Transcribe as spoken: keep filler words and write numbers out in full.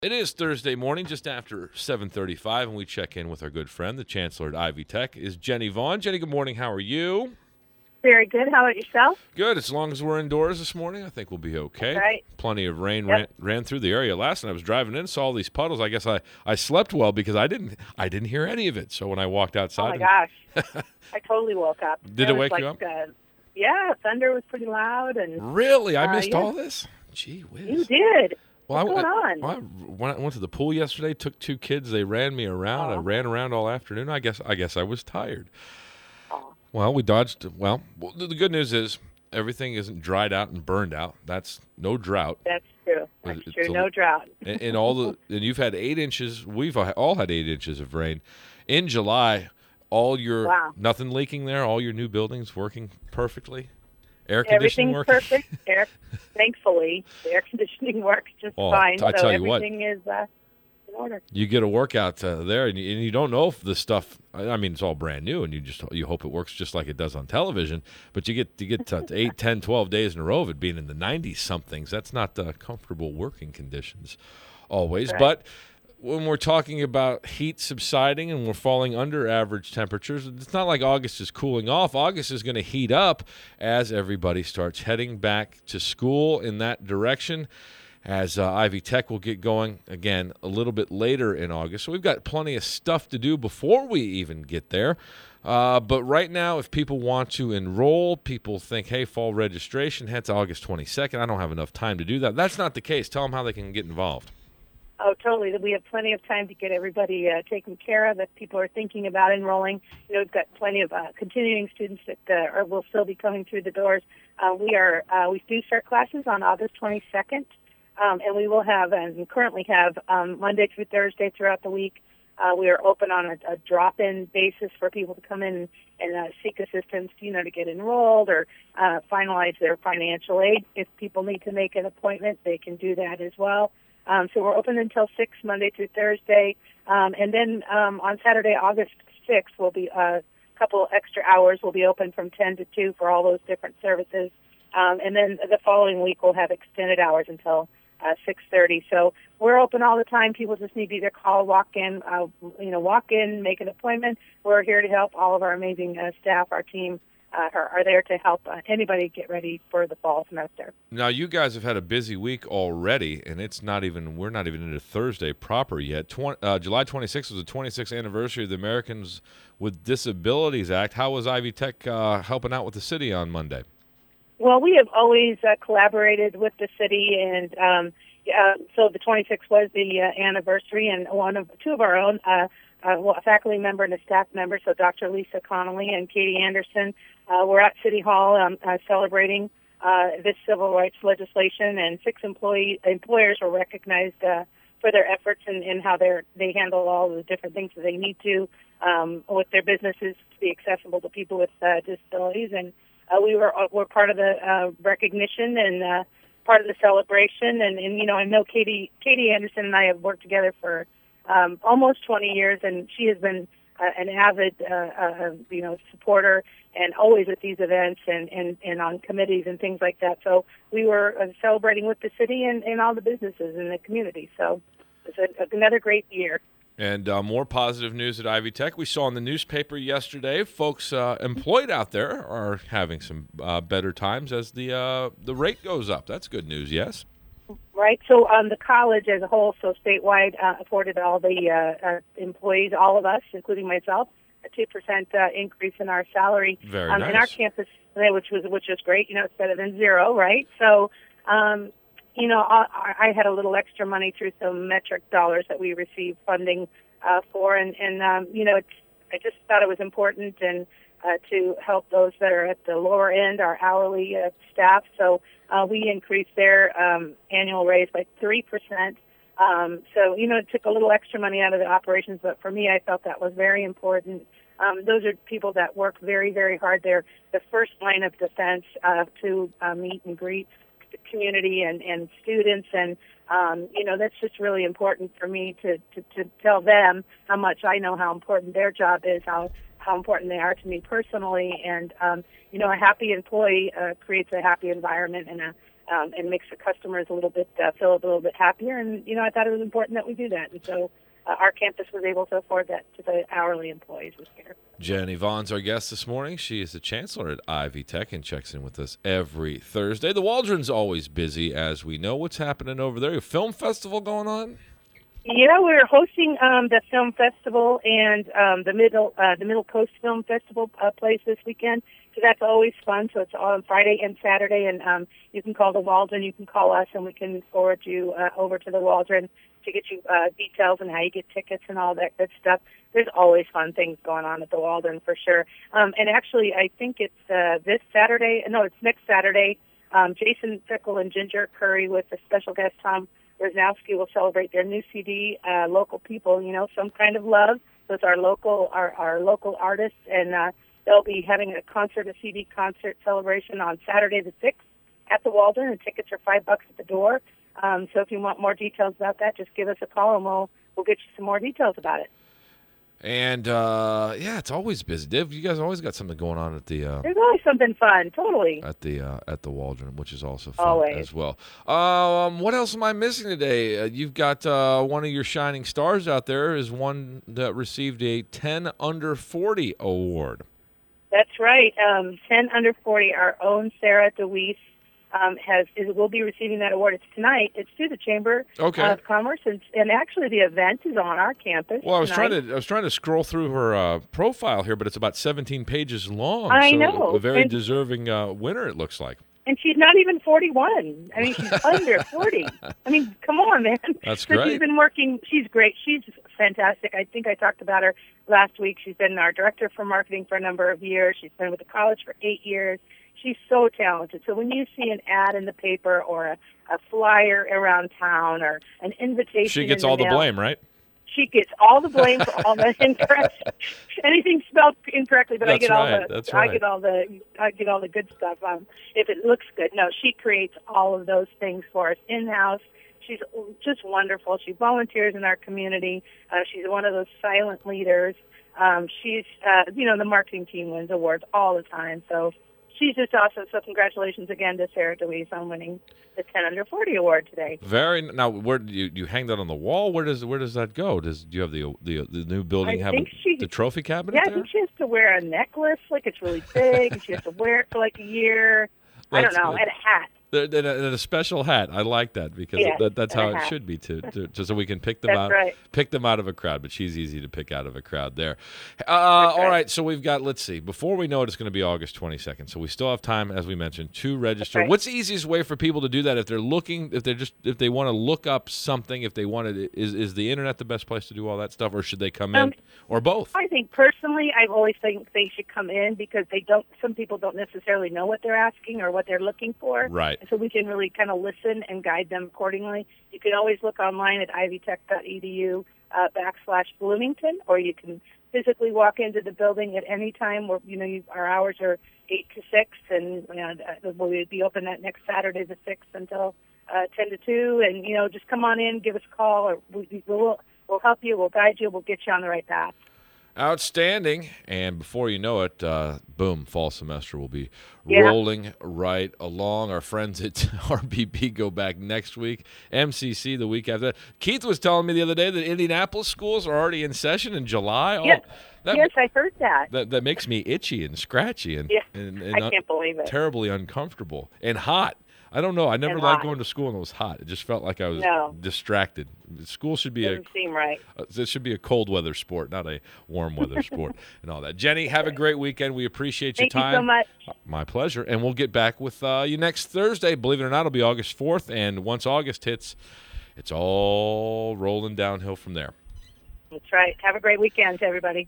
It is Thursday morning, just after seven thirty-five, and we check in with our good friend, the Chancellor at Ivy Tech, is Jenny Vaughn. Jenny, good morning. How are you? Very good. How about yourself? Good. As long as we're indoors this morning, I think we'll be okay. Right. Plenty of rain Yep. ran, ran through the area last night. I was driving in, saw all these puddles. I guess I, I slept well because I didn't I didn't hear any of it. So when I walked outside, Oh my and, gosh, I totally woke up. Did There it was wake like, you up? Uh, yeah, thunder was pretty loud, and really, I Uh, missed yeah. all this. Gee whiz. you did. Well, What's I, going I- on? well, I went, went to the pool yesterday. Took two kids. They ran me around. I Oh. ran around all afternoon. I guess I guess I was tired. Oh. Well, we dodged. Well, well, the the good news is everything isn't dried out and burned out. That's no drought. That's true. That's It's true. a- No drought. and, and all the and you've had eight inches. We've all had eight inches of rain in July. All your Wow. nothing leaking there. All your new buildings working perfectly. Air conditioning Everything's working. perfect. Air, thankfully, the air conditioning works just Oh, fine. I so tell you what. everything is uh, in order. You get a workout uh, there, and you, and you don't know if the stuff. I I mean, it's all brand new, and you just you hope it works just like it does on television. But you get you get to eight, ten, twelve days in a row of it being in the nineties somethings. That's not uh, comfortable working conditions, always. Right. But when we're talking about heat subsiding and we're falling under average temperatures, it's not like August is cooling off. August is going to heat up as everybody starts heading back to school in that direction. As uh, Ivy Tech will get going again a little bit later in August. So we've got plenty of stuff to do before we even get there. Uh, but right now, if people want to enroll, people think, hey, fall registration, head to August twenty-second. I don't have enough time to do that. That's not the case. Tell them how they can get involved. Oh, totally. We have plenty of time to get everybody uh, taken care of. If people are thinking about enrolling, you know, we've got plenty of uh, continuing students that uh, are, will still be coming through the doors. Uh, we are uh, we do start classes on August twenty-second, um, and we will have and currently have um, Monday through Thursday throughout the week. Uh, we are open on a, a drop-in basis for people to come in and uh, seek assistance, you know, to get enrolled or uh, finalize their financial aid. If people need to make an appointment, they can do that as well. Um, so we're open until six, Monday through Thursday. Um, and then um, on Saturday, August sixth, will be a couple extra hours. We'll be open from ten to two for all those different services. Um, and then the following week, we'll have extended hours until uh, six thirty. So we're open all the time. People just need to either call, walk in, uh, you know, walk in, make an appointment. We're here to help. All of our amazing uh, staff, our team, Uh, are, are there to help uh, anybody get ready for the fall semester. Now, you guys have had a busy week already, and it's not even, we're not even into Thursday proper yet. Twen- uh, July twenty-sixth was the twenty-sixth anniversary of the Americans with Disabilities Act. How was Ivy Tech uh, helping out with the city on Monday? Well, we have always uh, collaborated with the city, and um, uh, so the twenty-sixth was the uh, anniversary, and one of two of our own, uh, uh, well, a faculty member and a staff member, so Doctor Lisa Connolly and Katie Anderson, uh, were at City Hall um, uh, celebrating uh, this civil rights legislation, and six employee employers were recognized uh, for their efforts and, and how they they handle all the different things that they need to um, with their businesses to be accessible to people with uh, disabilities. And uh, we were were part of the uh, recognition and uh, part of the celebration. And, and you know, I know Katie Katie Anderson and I have worked together for um, almost twenty years, and she has been uh, an avid uh, uh, you know supporter and always at these events and, and, and on committees and things like that. So we were uh, celebrating with the city and, and all the businesses in the community. So it's a, another great year. And uh, more positive news at Ivy Tech. We saw in the newspaper yesterday, folks uh, employed out there are having some uh, better times as the uh, the rate goes up. That's good news, yes? Right. So um, the college as a whole, so statewide, uh, afforded all the uh, uh, employees, all of us, including myself, a two percent uh, increase in our salary. Very um, nice. In our campus, which was which was great. You know, it's better than zero, right? So, um, you know, I, I had a little extra money through some metric dollars that we received funding uh, for, and and um, you know, it's, I just thought it was important and uh, to help those that are at the lower end, our hourly uh, staff. So uh, we increased their um, annual raise by three percent. Um, so, you know, it took a little extra money out of the operations, but for me, I felt that was very important. Um, those are people that work very, very hard. They're the first line of defense uh, to uh, meet and greet the community and, and students. And, um, you know, that's just really important for me to, to, to tell them how much I know how important their job is, how, how important they are to me personally. And, um, you know, a happy employee uh, creates a happy environment and a um, and makes the customers a little bit uh, feel a little bit happier. And you know, I thought it was important that we do that, and so uh, our campus was able to afford that to the hourly employees this year. Jenny Vaughn's our guest this morning. She is the chancellor at Ivy Tech and checks in with us every Thursday. The Waldron's always busy, as we know. What's happening over there? A film festival going on? Yeah, we're hosting um, the film festival and um, the middle uh, the Middle Coast Film Festival uh, plays this weekend. So that's always fun. So it's on Friday and Saturday, and um, you can call the Waldron, you can call us, and we can forward you uh, over to the Waldron to get you uh, details on how you get tickets and all that good stuff. There's always fun things going on at the Waldron for sure. Um, and actually, I think it's uh, this Saturday. No, it's next Saturday. Um, Jason Fickle and Ginger Curry with the special guest Tom Rosnowski will celebrate their new C D, uh, Local People, you know, Some Kind of Love. Those are local, our, our local artists, and uh, they'll be having a concert, a C D concert celebration on Saturday the sixth at the Waldron, and tickets are five bucks at the door. Um, so if you want more details about that, just give us a call, and we'll we'll get you some more details about it. And, uh, yeah, it's always busy. Div, you guys always got something going on at the uh, There's always something fun, totally. at the uh, at the Waldron, which is also fun Always. as well. Um, what else am I missing today? Uh, you've got uh, one of your shining stars out there is one that received a ten under forty award. That's right. Um, ten under forty, our own Sarah DeWeese um, has is, will be receiving that award. It's tonight. It's through the Chamber Okay. of Commerce, and, and actually the event is on our campus. Well, I was tonight. trying to I was trying to scroll through her uh, profile here, but it's about seventeen pages long. I so know. A very And- deserving uh, winner, it looks like. And she's not even forty-one. I mean, she's under forty. I mean, come on, man. That's so great. She's been working. She's great. She's fantastic. I think I talked about her last week. She's been our director for marketing for a number of years. She's been with the college for eight years. She's so talented. So when you see an ad in the paper or a, a flyer around town or an invitation, She gets in all the mail, blame, right? She gets all the blame for all the incorrect, anything spelled incorrectly, but I That's get all right, the that's I right. get all the I get all the good stuff. Um, if it looks good, no, she creates all of those things for us in house. She's just wonderful. She volunteers in our community. Uh, she's one of those silent leaders. Um, she's uh, you know the marketing team wins awards all the time, so. She's just awesome. So congratulations again to Sarah DeWeese on winning the ten under forty award today. Very now. Where do you you hang that on the wall? Where does where does that go? Does do you have the the the new building I have think a, she- the trophy cabinet Yeah, I there? think she has to wear a necklace, like it's really big, and she has to wear it for like a year. I don't That's know, good. and a hat. And a, and a special hat. I like that because Yeah, that, that's and a how it hat. should be too. To, to, so we can pick them That's out, right. pick them out of a crowd. But she's easy to pick out of a crowd there. Uh, all right. right. So we've got. Let's see. Before we know it, it's going to be August twenty-second. So we still have time, as we mentioned, to register. right. What's the easiest way for people to do that if they're looking? If they're just if they want to look up something, if they want to, is is the internet the best place to do all that stuff, or should they come in, Um, or both? I think personally, I always think they should come in because they don't. Some people don't necessarily know what they're asking or what they're looking for. Right. And so we can really kind of listen and guide them accordingly. You can always look online at ivytech.edu uh, backslash Bloomington, or you can physically walk into the building at any time. Where you know you, our hours are eight to six, and you know, we'll be open that next Saturday the sixth until uh, ten to two. And you know, just come on in, give us a call, or we, we'll we'll help you, we'll guide you, we'll get you on the right path. Outstanding. And before you know it, uh, boom, fall semester will be Yeah. rolling right along. Our friends at R B P go back next week. M C C the week after that. Keith was telling me the other day that Indianapolis schools are already in session in July. Oh, Yes. that, Yes, I heard that. that, that makes me itchy and scratchy and, Yeah, and, and I can't believe it. terribly uncomfortable and hot. I don't know. I never And liked hot. going to school and it was hot. It just felt like I was No. distracted. School should be a Doesn't seem right. uh, This should be a cold weather sport, not a warm weather sport, and all that. Jenny, have a great weekend. We appreciate your Thank you time. so much. My pleasure. And we'll get back with uh, you next Thursday. Believe it or not, it'll be August fourth. And once August hits, it's all rolling downhill from there. That's right. Have a great weekend, everybody.